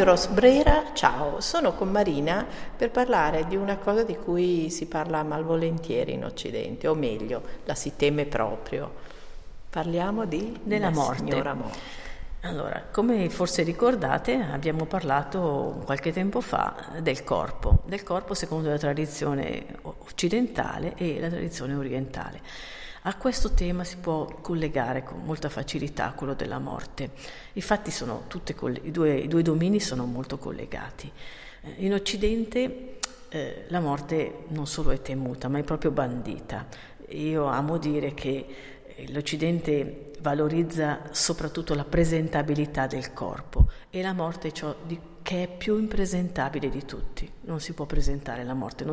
Radio Rosbrera, ciao, sono con Marina per parlare di una cosa di cui si parla malvolentieri in Occidente, o meglio, la si teme proprio. Parliamo della morte. Signora morte. Allora, come forse ricordate, abbiamo parlato qualche tempo fa del corpo secondo la tradizione occidentale e la tradizione orientale. A questo tema si può collegare con molta facilità quello della morte. Infatti i due domini sono molto collegati. In Occidente la morte non solo è temuta, ma è proprio bandita. Io amo dire che l'Occidente valorizza soprattutto la presentabilità del corpo e la morte è ciò che è più impresentabile di tutti. Non si può presentare la morte,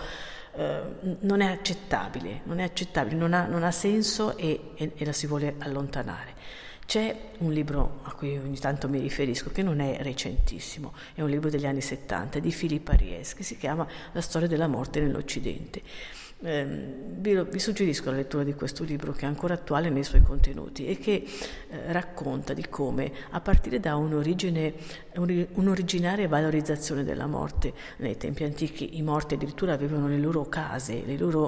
non è accettabile, non ha senso e la si vuole allontanare. C'è un libro a cui ogni tanto mi riferisco, che non è recentissimo, è un libro degli anni 70 di Philippe Ariès, che si chiama La storia della morte nell'Occidente. Vi suggerisco la lettura di questo libro, che è ancora attuale nei suoi contenuti e che racconta di come, a partire da un'originaria valorizzazione della morte, nei tempi antichi i morti addirittura avevano le loro case,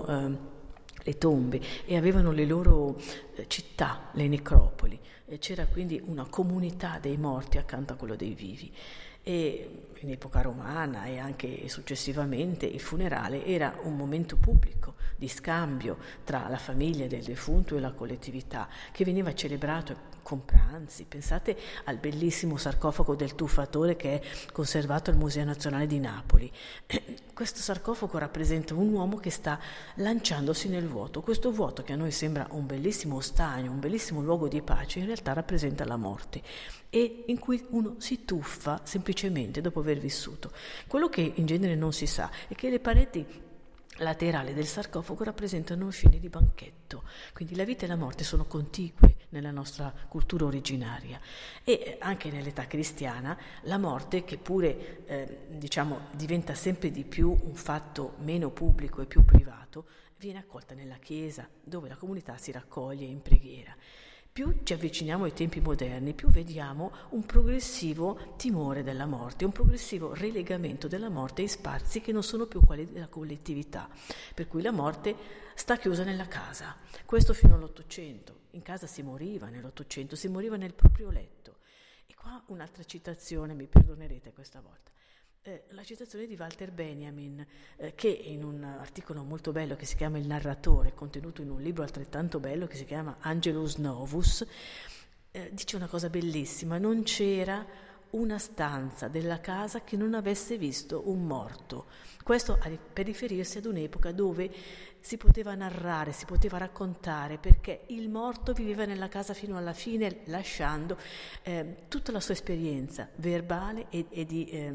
le tombe, e avevano le loro città, le necropoli. C'era quindi una comunità dei morti accanto a quello dei vivi. E in epoca romana e anche successivamente il funerale era un momento pubblico di scambio tra la famiglia del defunto e la collettività, che veniva celebrato con pranzi. Pensate al bellissimo sarcofago del tuffatore che è conservato al Museo Nazionale di Napoli. Questo sarcofago rappresenta un uomo che sta lanciandosi nel vuoto. Questo vuoto, che a noi sembra un bellissimo stagno, un bellissimo luogo di pace, in realtà rappresenta la morte, e in cui uno si tuffa semplicemente dopo aver vissuto. Quello che in genere non si sa è che le pareti laterali del sarcofago rappresentano scene di banchetto, quindi la vita e la morte sono contigue nella nostra cultura originaria. E anche nell'età cristiana la morte, che pure diventa sempre di più un fatto meno pubblico e più privato, viene accolta nella chiesa, dove la comunità si raccoglie in preghiera. Più ci avviciniamo ai tempi moderni, più vediamo un progressivo timore della morte, un progressivo relegamento della morte in spazi che non sono più quelli della collettività, per cui la morte sta chiusa nella casa. Questo fino all'Ottocento. In casa si moriva nell'Ottocento, si moriva nel proprio letto. E qua un'altra citazione, mi perdonerete questa volta. La citazione di Walter Benjamin, che in un articolo molto bello che si chiama Il narratore, contenuto in un libro altrettanto bello che si chiama Angelus Novus, dice una cosa bellissima: non c'era una stanza della casa che non avesse visto un morto. Questo per riferirsi ad un'epoca dove si poteva narrare, si poteva raccontare, perché il morto viveva nella casa fino alla fine, lasciando tutta la sua esperienza verbale e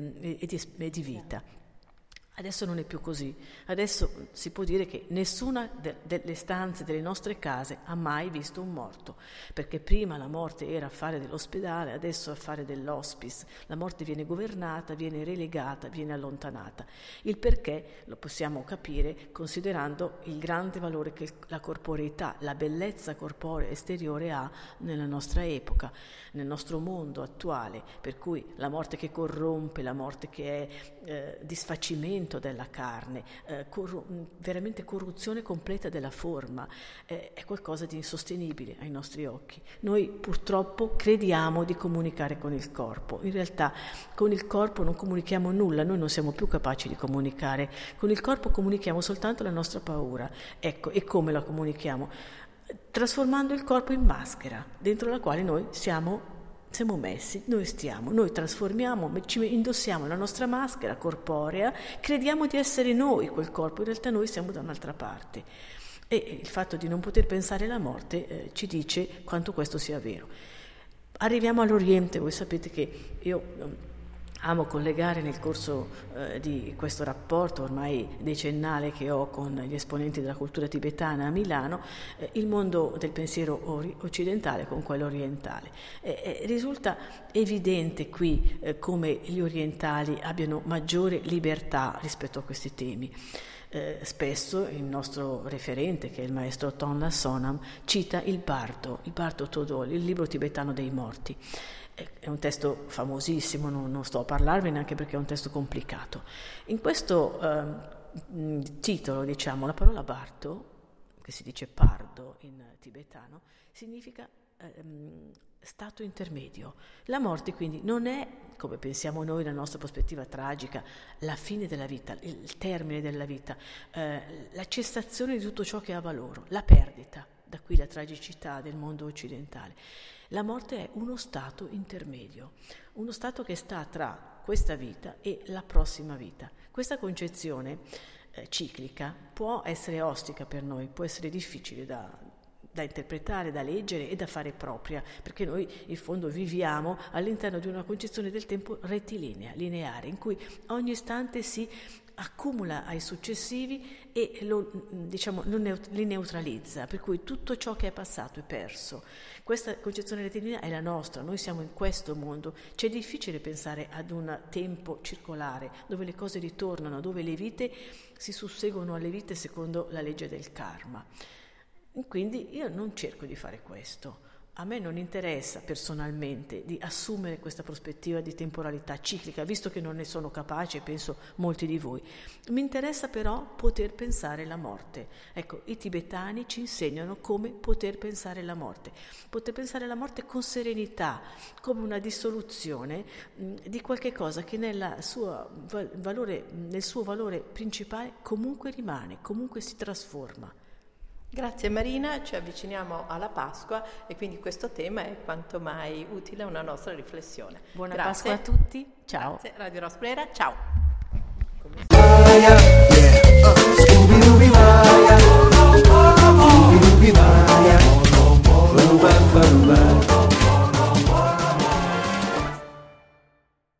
di vita. Adesso non è più così. Adesso si può dire che nessuna delle stanze delle nostre case ha mai visto un morto, perché prima la morte era affare dell'ospedale, adesso è affare dell'hospice. La morte viene governata, viene relegata, viene allontanata. Il perché lo possiamo capire considerando il grande valore che la corporeità, la bellezza corporea esteriore ha nella nostra epoca, nel nostro mondo attuale, per cui la morte che corrompe, la morte che è disfacimento della carne, veramente corruzione completa della forma, è qualcosa di insostenibile ai nostri occhi. Noi purtroppo crediamo di comunicare con il corpo, in realtà con il corpo non comunichiamo nulla, noi non siamo più capaci di comunicare, con il corpo comunichiamo soltanto la nostra paura. Ecco, e come la comunichiamo? Trasformando il corpo in maschera, dentro la quale noi siamo messi, noi trasformiamo, ci indossiamo la nostra maschera corporea, crediamo di essere noi quel corpo, in realtà noi siamo da un'altra parte. E il fatto di non poter pensare alla morte ci dice quanto questo sia vero. Arriviamo all'Oriente. Voi sapete che io amo collegare nel corso di questo rapporto ormai decennale che ho con gli esponenti della cultura tibetana a Milano, il mondo del pensiero occidentale con quello orientale. Risulta evidente qui come gli orientali abbiano maggiore libertà rispetto a questi temi. Spesso il nostro referente, che è il maestro Tonla Sonam, cita il Bardo Todol, il libro tibetano dei morti. È un testo famosissimo, non sto a parlarvene anche perché è un testo complicato. In questo titolo, diciamo, la parola Bardo, che si dice pardo in tibetano, significa stato intermedio. La morte quindi non è, come pensiamo noi, la nostra prospettiva tragica, la fine della vita, il termine della vita, la cessazione di tutto ciò che ha valore, la perdita, da qui la tragicità del mondo occidentale. La morte è uno stato intermedio, uno stato che sta tra questa vita e la prossima vita. Questa concezione ciclica può essere ostica per noi, può essere difficile da interpretare, da leggere e da fare propria, perché noi in fondo viviamo all'interno di una concezione del tempo rettilinea, lineare, in cui ogni istante si accumula ai successivi e li neutralizza, per cui tutto ciò che è passato è perso. Questa concezione rettilinea è la nostra, noi siamo in questo mondo, c'è difficile pensare ad un tempo circolare, dove le cose ritornano, dove le vite si susseguono alle vite secondo la legge del karma. Quindi io non cerco di fare questo. A me non interessa personalmente di assumere questa prospettiva di temporalità ciclica, visto che non ne sono capace, penso molti di voi. Mi interessa però poter pensare la morte. Ecco, i tibetani ci insegnano come poter pensare la morte. Poter pensare la morte con serenità, come una dissoluzione di qualche cosa che nel suo valore principale comunque rimane, comunque si trasforma. Grazie Marina, ci avviciniamo alla Pasqua e quindi questo tema è quanto mai utile a una nostra riflessione. Buona Grazie. Pasqua a tutti, ciao. Grazie, Radio Rosbrera, ciao. Scooby-Dooby-Maya,